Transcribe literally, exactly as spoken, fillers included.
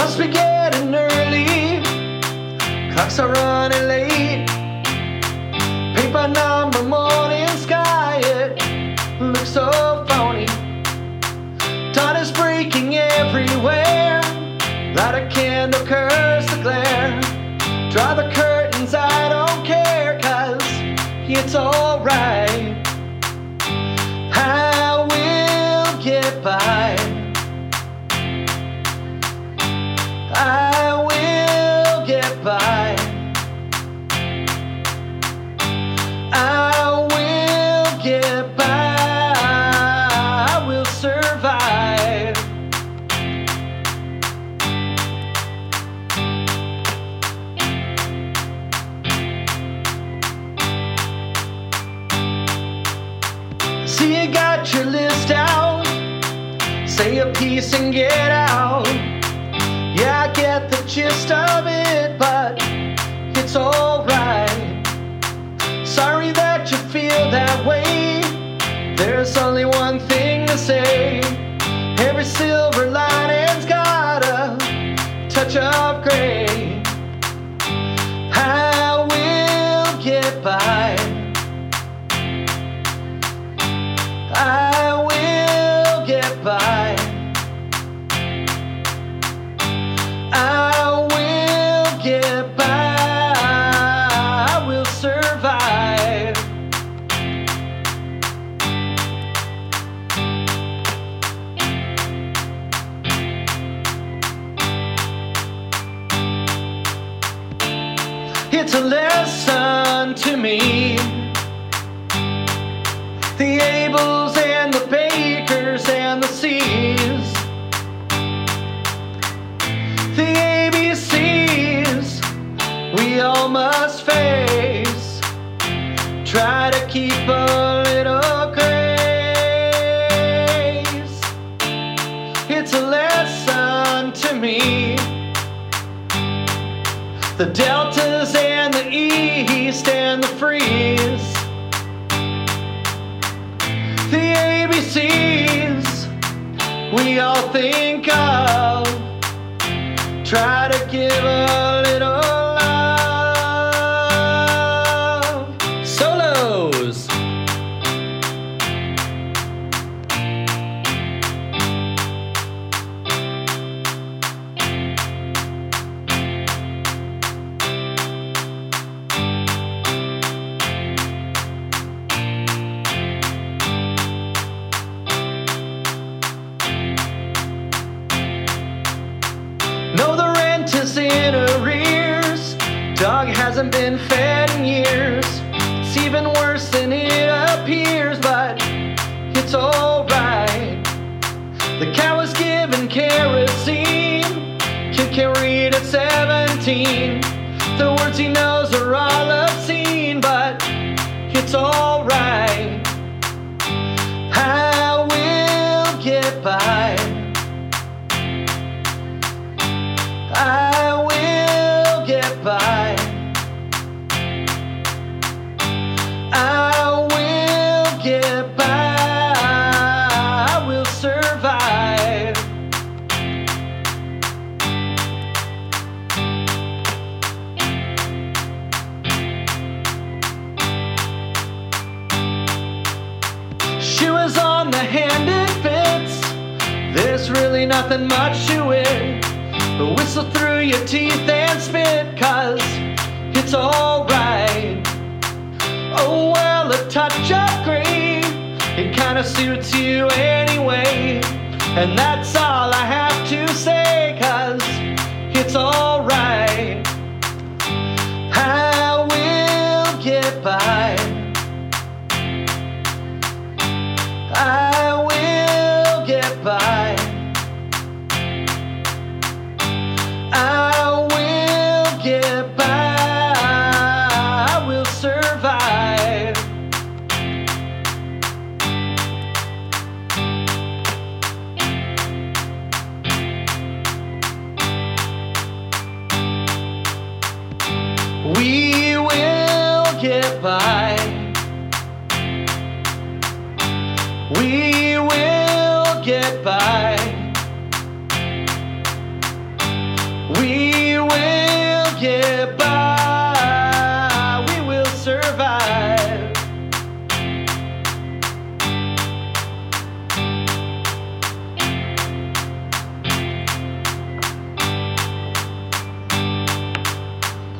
Must be getting early, clocks are running late. Paper number morning sky, it looks so phony. Dawn is breaking everywhere, light a candle, curse the glare. Draw the curtains, I don't care, cause it's alright. I will get by, I will get by, I will get by, I will survive. See, you got your list out, say a piece and get out. Yeah, I get the gist of it, but it's alright. Sorry that you feel that way, there's only one thing to say. Every silver lining's got a touch of gray. I will get by, I will get by, I will get by, I will survive. It's a lesson to me, the Abels and the Bakers and the C's, the A B Cs we all must face. Try to keep a little grace. It's a lesson to me, the deltas and the east and the freeze, the A B Cs we all think of. Try to give a little love. Solos. No, the rent is in arrears, dog hasn't been fed in years. It's even worse than it appears, but it's alright. The cow is given kerosene, kid can read at seventeen. The words he knows are all obscene, but it's alright. I will get by, I will get by, I will get by, I will survive. She was on the hand it fits, there's really nothing much to it. But whistle through your teeth and spit, cause it's alright. Oh well, a touch of gray, it kinda suits you anyway. And that's all I have to say, cause it's alright. I will get by, I will get by, I will get by, I will survive. We will get by.